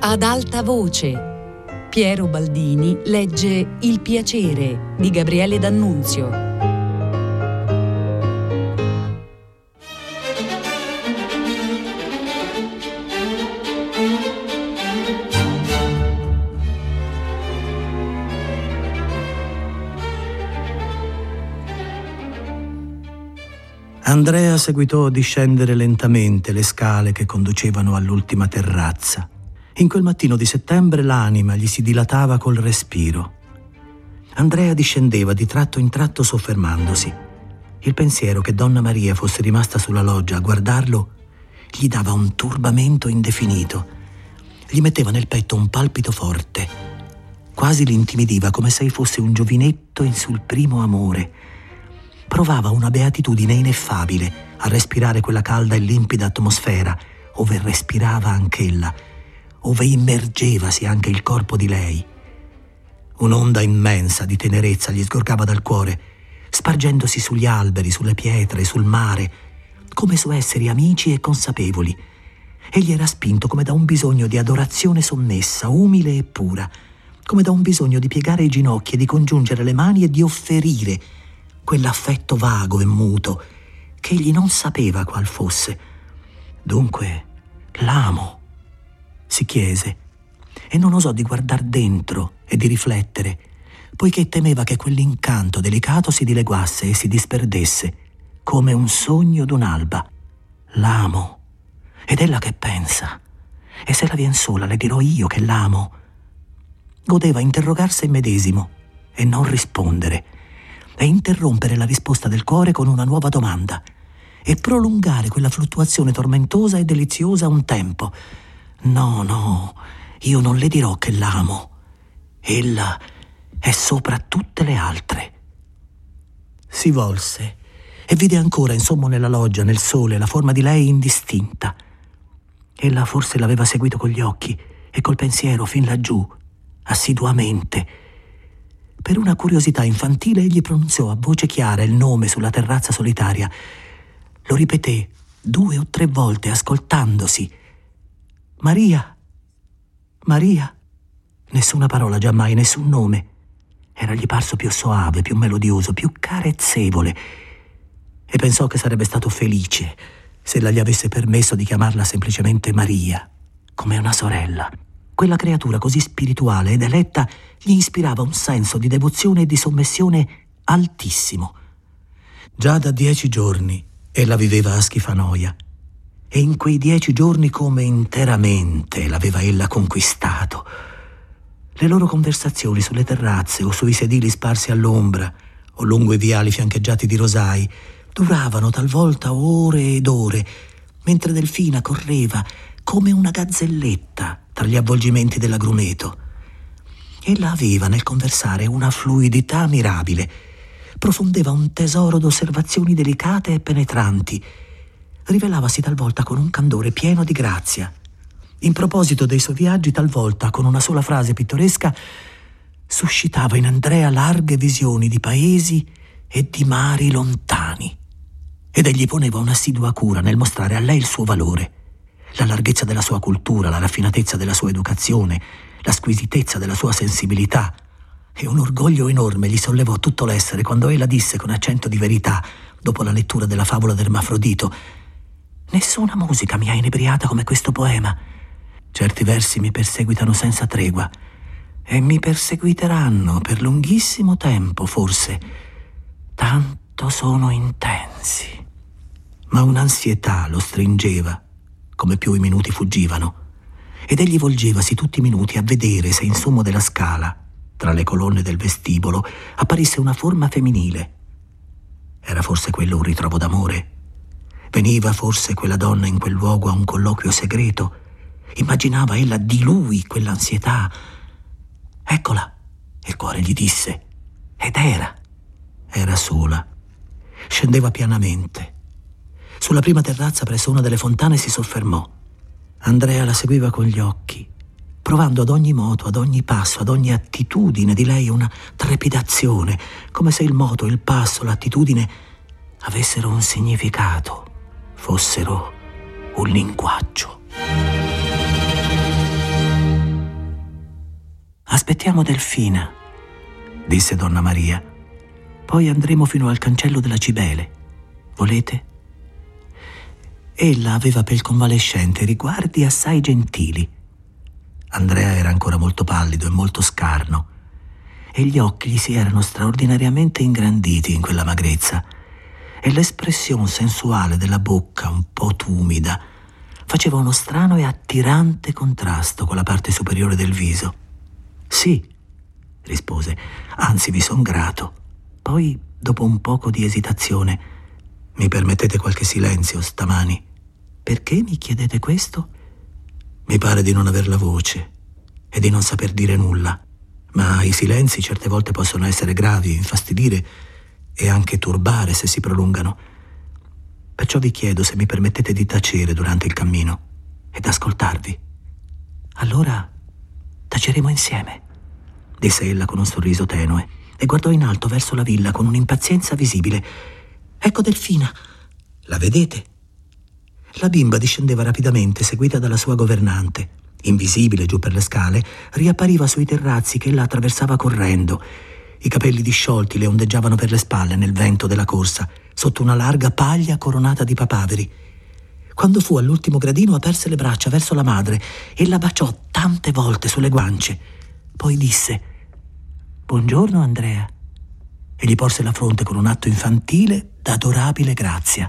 Ad alta voce. Piero Baldini legge Il piacere di Gabriele D'Annunzio. Andrea seguitò di scendere lentamente le scale che conducevano all'ultima terrazza. In quel mattino di settembre l'anima gli si dilatava col respiro. Andrea discendeva di tratto in tratto soffermandosi. Il pensiero che Donna Maria fosse rimasta sulla loggia a guardarlo gli dava un turbamento indefinito. Gli metteva nel petto un palpito forte. Quasi l'intimidiva come se fosse un giovinetto in sul primo amore. Provava una beatitudine ineffabile a respirare quella calda e limpida atmosfera ove respirava anch'ella, ove immergevasi anche il corpo di lei. Un'onda immensa di tenerezza gli sgorgava dal cuore, spargendosi sugli alberi, sulle pietre, sul mare, come su esseri amici e consapevoli. Egli era spinto come da un bisogno di adorazione sommessa, umile e pura, come da un bisogno di piegare i ginocchi e di congiungere le mani e di offerire quell'affetto vago e muto che egli non sapeva qual fosse. Dunque, l'amo, si chiese, e non osò di guardar dentro e di riflettere, poiché temeva che quell'incanto delicato si dileguasse e si disperdesse, come un sogno d'un'alba. L'amo, ed ella che pensa? E se la vien sola le dirò io che l'amo? Godeva interrogarsi medesimo e non rispondere, e interrompere la risposta del cuore con una nuova domanda, e prolungare quella fluttuazione tormentosa e deliziosa un tempo. No, io non le dirò che l'amo. Ella è sopra tutte le altre. Si volse e vide ancora in sommo nella loggia, nel sole, la forma di lei indistinta. Ella forse l'aveva seguito con gli occhi e col pensiero fin laggiù, assiduamente. Per una curiosità infantile egli pronunziò a voce chiara il nome sulla terrazza solitaria. Lo ripeté 2 o 3 volte ascoltandosi. Maria, Maria. Nessuna parola giammai, nessun nome. Era gli parso più soave, più melodioso, più carezzevole. E pensò che sarebbe stato felice se ella gli avesse permesso di chiamarla semplicemente Maria, come una sorella. Quella creatura così spirituale ed eletta gli ispirava un senso di devozione e di sommessione altissimo. Già da 10 giorni ella viveva a Schifanoia, e in quei 10 giorni come interamente l'aveva ella conquistato. Le loro conversazioni sulle terrazze o sui sedili sparsi all'ombra o lungo i viali fiancheggiati di rosai duravano talvolta ore ed ore, mentre Delfina correva come una gazzelletta tra gli avvolgimenti dell'agrumeto. Ella aveva nel conversare una fluidità mirabile, profondeva un tesoro d'osservazioni delicate e penetranti, rivelavasi talvolta con un candore pieno di grazia. In proposito dei suoi viaggi, talvolta con una sola frase pittoresca suscitava in Andrea larghe visioni di paesi e di mari lontani, ed egli poneva un'assidua cura nel mostrare a lei il suo valore, la larghezza della sua cultura, la raffinatezza della sua educazione, la squisitezza della sua sensibilità, e un orgoglio enorme gli sollevò tutto l'essere quando ella disse con accento di verità, dopo la lettura della favola d'Ermafrodito: «Nessuna musica mi ha inebriata come questo poema. Certi versi mi perseguitano senza tregua, e mi perseguiteranno per lunghissimo tempo, forse. Tanto sono intensi». Ma un'ansietà lo stringeva, come più i minuti fuggivano, ed egli volgevasi tutti i minuti a vedere se in sommo della scala, tra le colonne del vestibolo, apparisse una forma femminile. Era forse quello un ritrovo d'amore? Veniva forse quella donna in quel luogo a un colloquio segreto? Immaginava ella di lui quell'ansietà? Eccola, il cuore gli disse. Ed era sola. Scendeva pianamente. Sulla prima terrazza presso una delle fontane si soffermò. Andrea la seguiva con gli occhi, provando ad ogni moto, ad ogni passo, ad ogni attitudine di lei una trepidazione, come se il moto, il passo, l'attitudine avessero un significato, fossero un linguaggio. Aspettiamo Delfina, disse donna Maria. Poi andremo fino al cancello della Cibele. Volete? Ella aveva per il convalescente riguardi assai gentili. Andrea era ancora molto pallido e molto scarno, e gli occhi gli si erano straordinariamente ingranditi in quella magrezza, e l'espressione sensuale della bocca, un po' tumida, faceva uno strano e attirante contrasto con la parte superiore del viso. «Sì», rispose, «anzi vi son grato». Poi, dopo un poco di esitazione, «Mi permettete qualche silenzio stamani?» «Perché mi chiedete questo?» «Mi pare di non aver la voce e di non saper dire nulla, ma i silenzi certe volte possono essere gravi, infastidire e anche turbare se si prolungano. Perciò vi chiedo se mi permettete di tacere durante il cammino ed ascoltarvi». «Allora taceremo insieme», disse ella con un sorriso tenue, e guardò in alto verso la villa con un'impazienza visibile. «Ecco Delfina, la vedete?» La bimba discendeva rapidamente, seguita dalla sua governante. Invisibile giù per le scale, riappariva sui terrazzi che ella attraversava correndo. I capelli disciolti le ondeggiavano per le spalle nel vento della corsa, sotto una larga paglia coronata di papaveri. Quando fu all'ultimo gradino, aperse le braccia verso la madre e la baciò tante volte sulle guance. Poi disse: «Buongiorno, Andrea», e gli porse la fronte con un atto infantile d'adorabile grazia.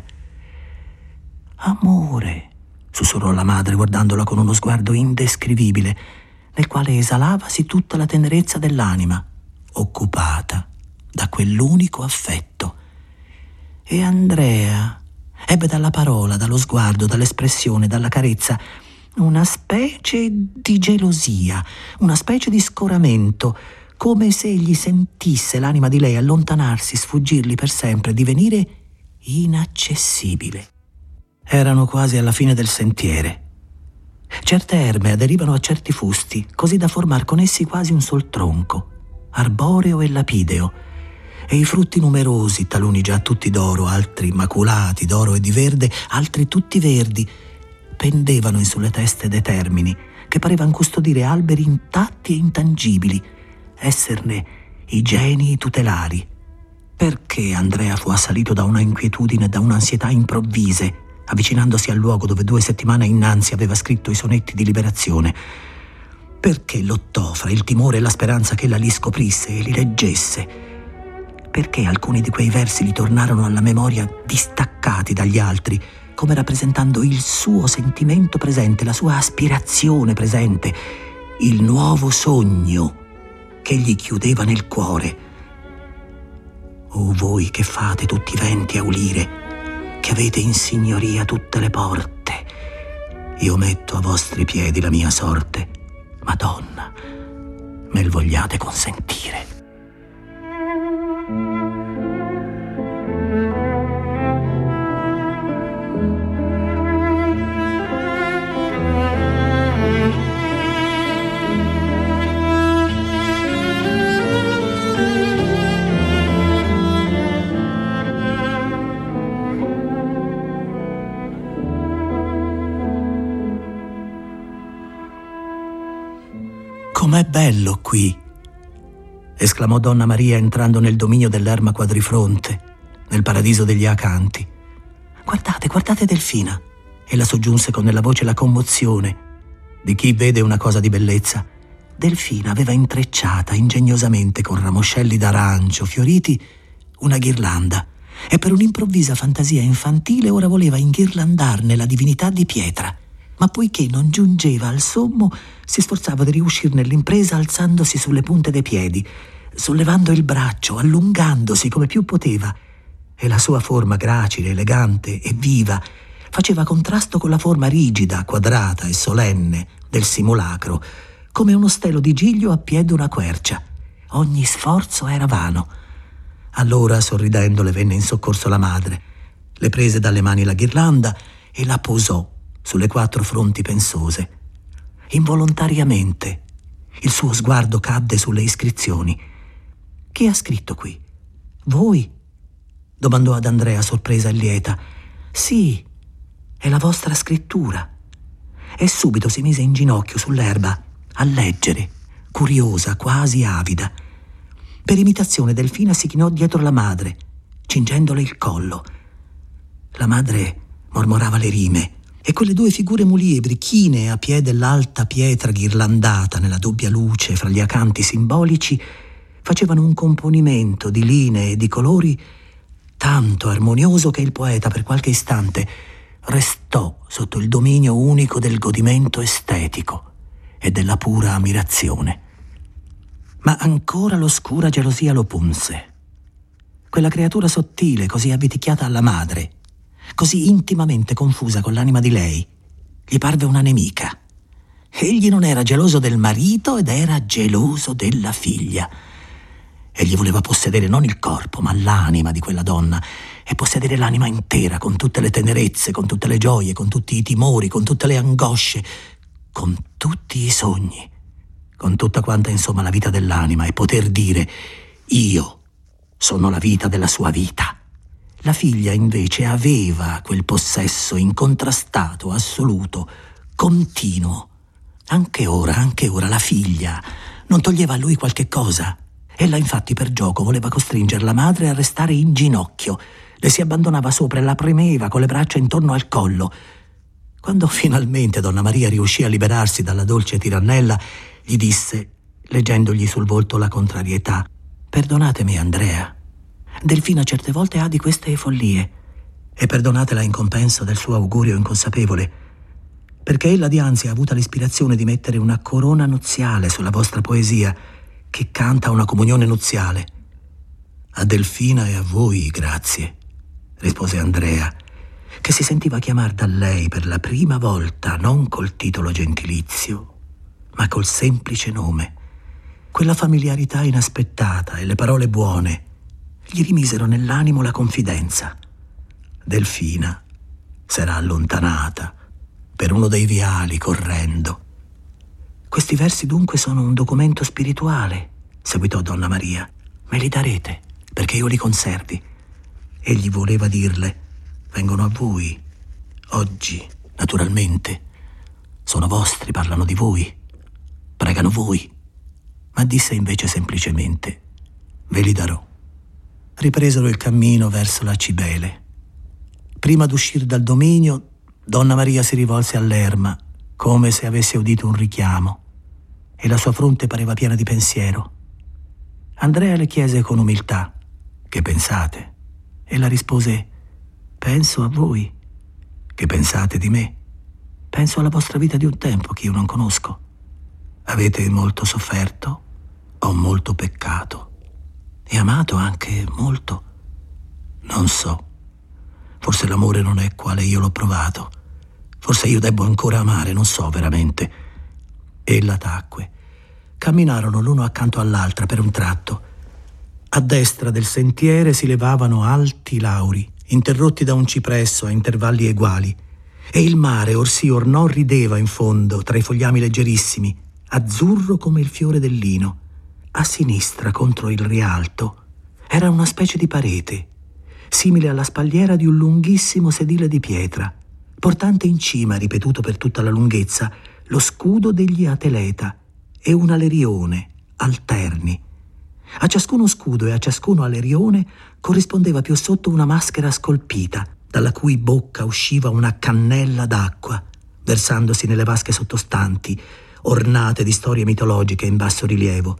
«Amore», sussurrò la madre guardandola con uno sguardo indescrivibile, nel quale esalavasi tutta la tenerezza dell'anima, occupata da quell'unico affetto. E Andrea ebbe dalla parola, dallo sguardo, dall'espressione, dalla carezza una specie di gelosia, una specie di scoramento, come se egli sentisse l'anima di lei allontanarsi, sfuggirgli per sempre, divenire inaccessibile. Erano quasi alla fine del sentiere. Certe erbe aderivano a certi fusti, così da formar con essi quasi un sol tronco, arboreo e lapideo, e i frutti numerosi, taluni già tutti d'oro, altri maculati d'oro e di verde, altri tutti verdi, pendevano in sulle teste dei termini, che parevano custodire alberi intatti e intangibili, esserne i genii tutelari. Perché Andrea fu assalito da una inquietudine e da un'ansietà improvvise, avvicinandosi al luogo dove 2 settimane innanzi aveva scritto i sonetti di liberazione? Perché lottò fra il timore e la speranza che ella li scoprisse e li leggesse? Perché alcuni di quei versi gli tornarono alla memoria distaccati dagli altri, come rappresentando il suo sentimento presente, la sua aspirazione presente, il nuovo sogno che gli chiudeva nel cuore. O voi che fate tutti i venti a ulire, che avete in signoria tutte le porte, io metto a vostri piedi la mia sorte, Madonna, me l vogliate consentire. «Com'è bello qui!» esclamò donna Maria entrando nel dominio dell'erma quadrifronte, nel paradiso degli acanti. «Guardate, guardate Delfina!» Ella soggiunse con nella voce la commozione di chi vede una cosa di bellezza. Delfina aveva intrecciata ingegnosamente con ramoscelli d'arancio fioriti una ghirlanda e per un'improvvisa fantasia infantile ora voleva inghirlandarne la divinità di pietra. Ma poiché non giungeva al sommo, si sforzava di riuscire nell'impresa alzandosi sulle punte dei piedi, sollevando il braccio, allungandosi come più poteva, e la sua forma gracile, elegante e viva faceva contrasto con la forma rigida, quadrata e solenne del simulacro, come uno stelo di giglio a piede una quercia. Ogni sforzo era vano. Allora, sorridendo, le venne in soccorso la madre, le prese dalle mani la ghirlanda e la posò sulle 4 fronti pensose. Involontariamente il suo sguardo cadde sulle iscrizioni. «Chi ha scritto qui? Voi?» domandò ad Andrea sorpresa e lieta. «Sì, è la vostra scrittura». E subito si mise in ginocchio sull'erba a leggere, curiosa, quasi avida. Per imitazione Delfina si chinò dietro la madre, cingendole il collo. La madre mormorava le rime e quelle due figure muliebri, chine a piè dell'alta pietra ghirlandata nella doppia luce fra gli acanti simbolici, facevano un componimento di linee e di colori tanto armonioso che il poeta per qualche istante restò sotto il dominio unico del godimento estetico e della pura ammirazione. Ma ancora l'oscura gelosia lo punse. Quella creatura sottile, così avviticchiata alla madre, così intimamente confusa con l'anima di lei, gli parve una nemica. Egli non era geloso del marito ed era geloso della figlia. Egli voleva possedere non il corpo, ma l'anima di quella donna, e possedere l'anima intera, con tutte le tenerezze, con tutte le gioie, con tutti i timori, con tutte le angosce, con tutti i sogni, con tutta quanta insomma la vita dell'anima, e poter dire: io sono la vita della sua vita. La figlia invece aveva quel possesso incontrastato, assoluto, continuo. Anche ora la figlia non toglieva a lui qualche cosa. Ella infatti per gioco voleva costringere la madre a restare in ginocchio. Le si abbandonava sopra e la premeva con le braccia intorno al collo. Quando finalmente Donna Maria riuscì a liberarsi dalla dolce tirannella, gli disse, leggendogli sul volto la contrarietà: «Perdonatemi, Andrea. Delfina certe volte ha di queste follie, e perdonatela in compenso del suo augurio inconsapevole, perché ella dianzi ha avuta l'ispirazione di mettere una corona nuziale sulla vostra poesia, che canta una comunione nuziale». «A Delfina e a voi, grazie», rispose Andrea, che si sentiva chiamar da lei per la prima volta non col titolo gentilizio, ma col semplice nome. Quella familiarità inaspettata e le parole buone gli rimisero nell'animo la confidenza. Delfina s'era allontanata per uno dei viali correndo. «Questi versi dunque sono un documento spirituale», seguitò Donna Maria. «Me li darete perché io li conservi». Egli voleva dirle: «Vengono a voi, oggi, naturalmente. Sono vostri, parlano di voi, pregano voi». Ma disse invece semplicemente: «Ve li darò». Ripresero il cammino verso la Cibele. Prima d'uscire dal dominio, Donna Maria si rivolse all'erma, come se avesse udito un richiamo, e la sua fronte pareva piena di pensiero. Andrea le chiese con umiltà: «Che pensate?» Ella rispose: «Penso a voi». «Che pensate di me?» «Penso alla vostra vita di un tempo che io non conosco. Avete molto sofferto, ho molto peccato, e amato anche molto. Non so, forse l'amore non è quale io l'ho provato, forse io debbo ancora amare, non so veramente». Ella tacque. Camminarono l'uno accanto all'altra per un tratto. A destra del sentiere si levavano alti lauri, interrotti da un cipresso a intervalli eguali, e il mare, or sì or no, rideva in fondo tra i fogliami leggerissimi, azzurro come il fiore del lino. A sinistra, contro il rialto, era una specie di parete, simile alla spalliera di un lunghissimo sedile di pietra, portante in cima, ripetuto per tutta la lunghezza, lo scudo degli Ateleta e un alerione alterni. A ciascuno scudo e a ciascuno alerione corrispondeva più sotto una maschera scolpita, dalla cui bocca usciva una cannella d'acqua, versandosi nelle vasche sottostanti, ornate di storie mitologiche in basso rilievo.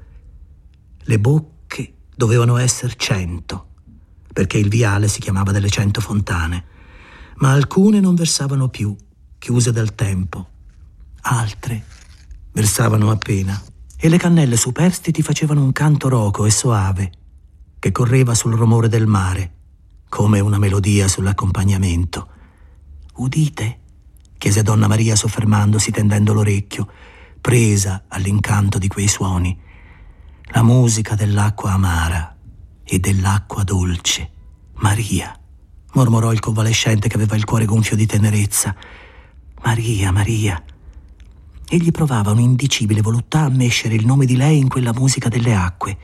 Le bocche dovevano essere 100, perché il viale si chiamava delle 100 fontane, ma alcune non versavano più, chiuse dal tempo. Altre versavano appena, e le cannelle superstiti facevano un canto roco e soave che correva sul rumore del mare, come una melodia sull'accompagnamento. «Udite?» chiese Donna Maria soffermandosi, tendendo l'orecchio, presa all'incanto di quei suoni. La musica dell'acqua amara e dell'acqua dolce. «Maria», mormorò il convalescente che aveva il cuore gonfio di tenerezza. «Maria, Maria». Egli provava un'indicibile voluttà a mescere il nome di lei in quella musica delle acque.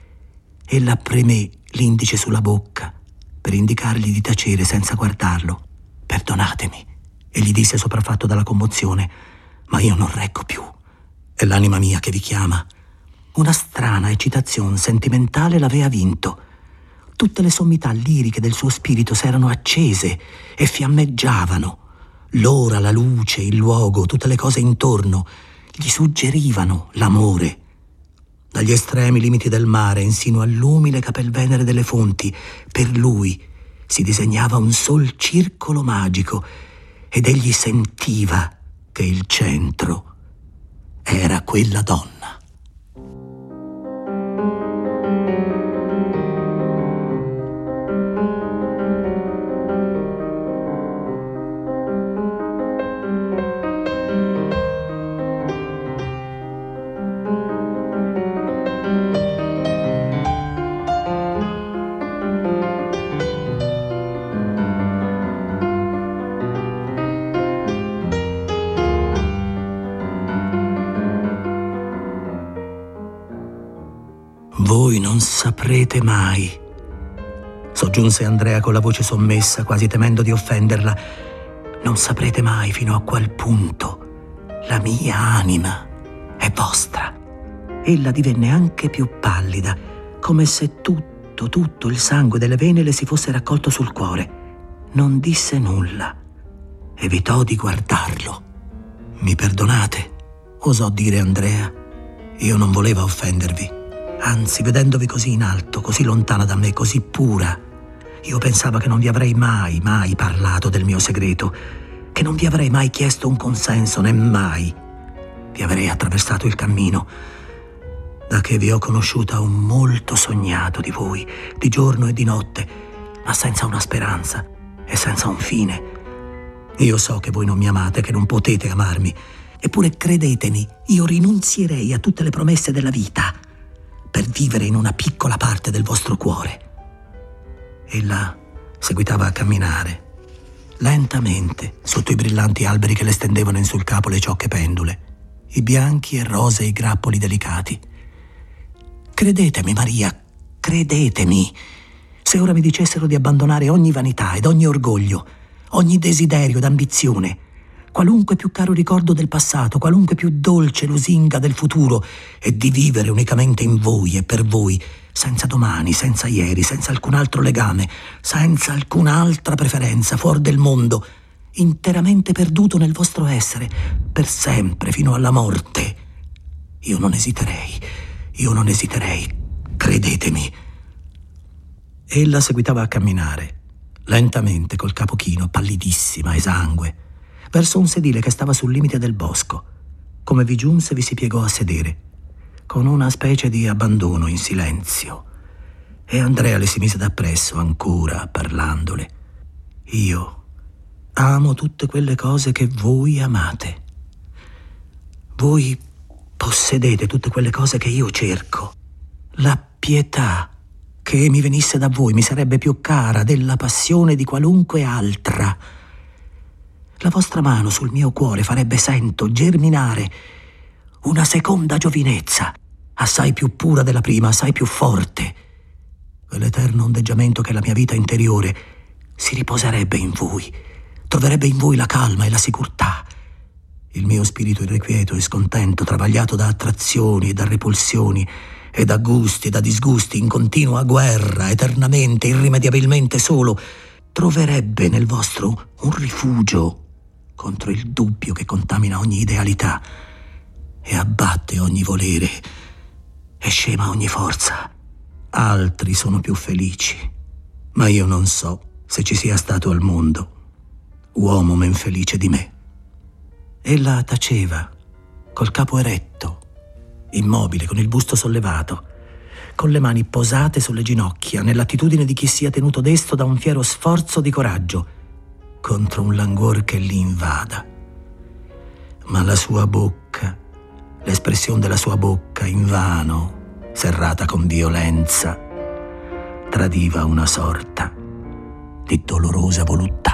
Ella premé l'indice sulla bocca per indicargli di tacere senza guardarlo. «Perdonatemi», egli disse sopraffatto dalla commozione, «ma io non reggo più. È l'anima mia che vi chiama. Una strana eccitazione sentimentale l'aveva vinto. Tutte le sommità liriche del suo spirito s'erano accese e fiammeggiavano. L'ora, la luce, il luogo, tutte le cose intorno gli suggerivano l'amore. Dagli estremi limiti del mare, insino all'umile capelvenere delle fonti, per lui si disegnava un sol circolo magico ed egli sentiva che il centro era quella donna. Voi non saprete mai, soggiunse Andrea con la voce sommessa, quasi temendo di offenderla, non saprete mai fino a qual punto la mia anima è vostra. Ella divenne anche più pallida, come se tutto il sangue delle vene le si fosse raccolto sul cuore. Non disse nulla, evitò di guardarlo. Mi perdonate, osò dire Andrea. Io non volevo offendervi. Anzi, vedendovi così in alto, così lontana da me, così pura, io pensavo che non vi avrei mai parlato del mio segreto, che non vi avrei mai chiesto un consenso, né mai vi avrei attraversato il cammino. Da che vi ho conosciuta ho molto sognato di voi, di giorno e di notte, ma senza una speranza e senza un fine. Io so che voi non mi amate, che non potete amarmi, eppure credetemi, io rinunzierei a tutte le promesse della vita per vivere in una piccola parte del vostro cuore. Ella seguitava a camminare, lentamente, sotto i brillanti alberi che le stendevano in sul capo le ciocche pendule, i bianchi e rosei grappoli delicati. Credetemi, Maria, credetemi. Se ora mi dicessero di abbandonare ogni vanità ed ogni orgoglio, ogni desiderio ed ambizione, qualunque più caro ricordo del passato, qualunque più dolce lusinga del futuro, e di vivere unicamente in voi e per voi, senza domani, senza ieri, senza alcun altro legame, senza alcun'altra preferenza, fuori del mondo, interamente perduto nel vostro essere, per sempre, fino alla morte, io non esiterei, credetemi. Ella seguitava a camminare, lentamente, col capo chino, pallidissima, esangue, verso un sedile che stava sul limite del bosco. Come vi giunse, vi si piegò a sedere, con una specie di abbandono, in silenzio. E Andrea le si mise dappresso, ancora parlandole. Io amo tutte quelle cose che voi amate. Voi possedete tutte quelle cose che io cerco. La pietà che mi venisse da voi mi sarebbe più cara della passione di qualunque altra. La vostra mano sul mio cuore farebbe, sento, germinare una seconda giovinezza, assai più pura della prima, assai più forte. Quell'eterno ondeggiamento che è la mia vita interiore si riposerebbe in voi, troverebbe in voi la calma e la sicurtà. Il mio spirito irrequieto e scontento, travagliato da attrazioni e da repulsioni, e da gusti e da disgusti, in continua guerra, eternamente, irrimediabilmente solo, troverebbe nel vostro un rifugio contro il dubbio che contamina ogni idealità e abbatte ogni volere e scema ogni forza. Altri sono più felici, ma io non so se ci sia stato al mondo uomo men felice di me. Ella taceva, col capo eretto, immobile, con il busto sollevato, con le mani posate sulle ginocchia, nell'attitudine di chi sia tenuto desto da un fiero sforzo di coraggio contro un languor che li invada. Ma la sua bocca, l'espressione della sua bocca, invano, serrata con violenza, tradiva una sorta di dolorosa voluttà.